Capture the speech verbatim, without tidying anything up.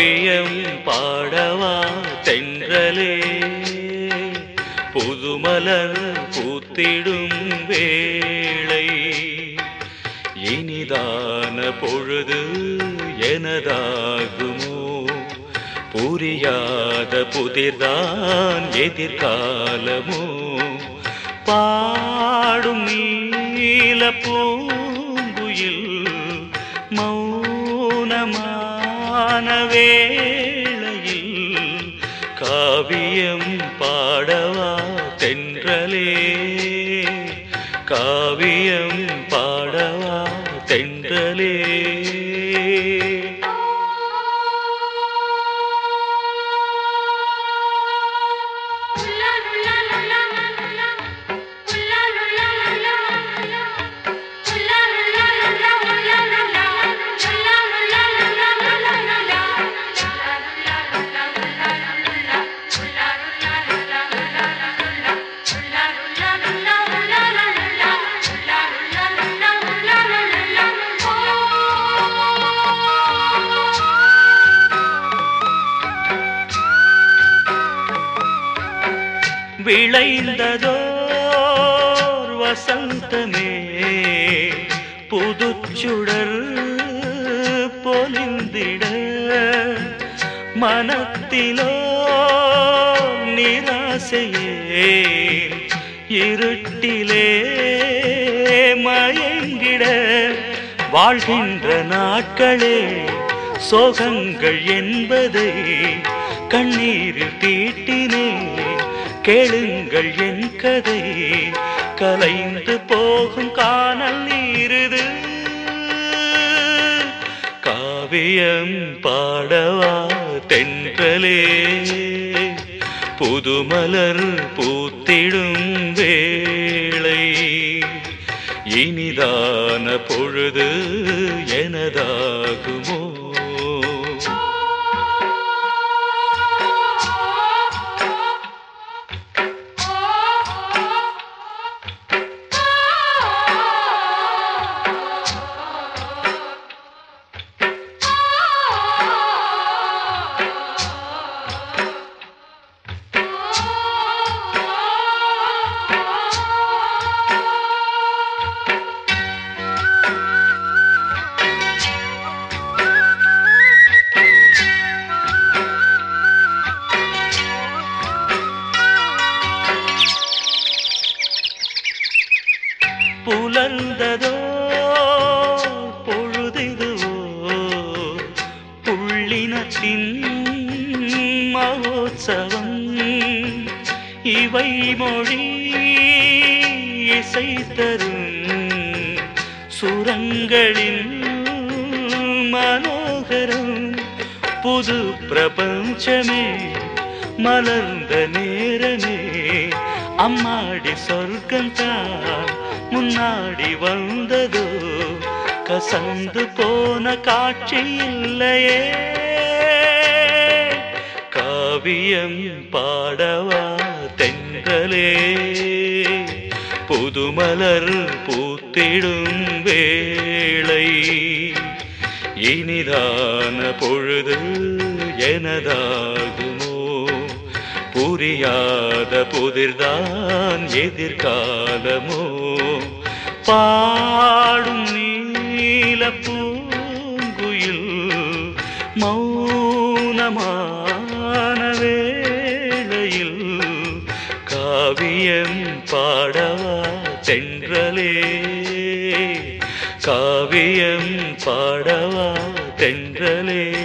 காவியம் பாடவா தென்றலே புதுமலர் பூத்திடும் வேளை இனிதான பொழுது எனதாகுமோ புரியாத புதிர்தான் எதிர்காலமோ பாடும் நீல பூங்குயில் மௌனமான வேளையில் காவியம் பாடவா தென்றலே காவியம் பாடவா தென்றலே விளைந்ததோர் வசந்தமே புதுச்சுடர் பொலிந்திட மனத்திலோ நிராசையே இருட்டிலே மயங்கிட வாழ்கின்ற நாட்களே சோகங்கள் என்பதை கண்ணீரில் தீட்டினேன் கேளுங்கள் என் கதை கலைந்து போகும் காணல் நீருது காவியம் பாடவா தென்றலே புதுமலர் பூத்திடும் வேளை இனிதான பொழுது எனதாகுமோ புலர்ந்ததோ பொழுதிதுவோ புள்ளினத்தின் மகோத்சவம் இவை மொழி இசை தரும் சுரங்களின் மனோகரம் புது பிரபஞ்சமே மலர்ந்த நேரமே அம்மாடி சொர்க்கந்தான் முன்னாடி வந்ததோ கசந்து போன காட்சி இல்லையே காவியம் பாடவா தென்றலே புதுமலர் பூத்திடும் வேளை இனிதான பொழுது எனதாகுமோ புரியாத புதிர்தான் எதிர்காலமோ பாடும் நீல பூங்குயில் மௌனமான வேளையில் காவியம் பாடவா தென்றலே காவியம் பாடவா தென்றலே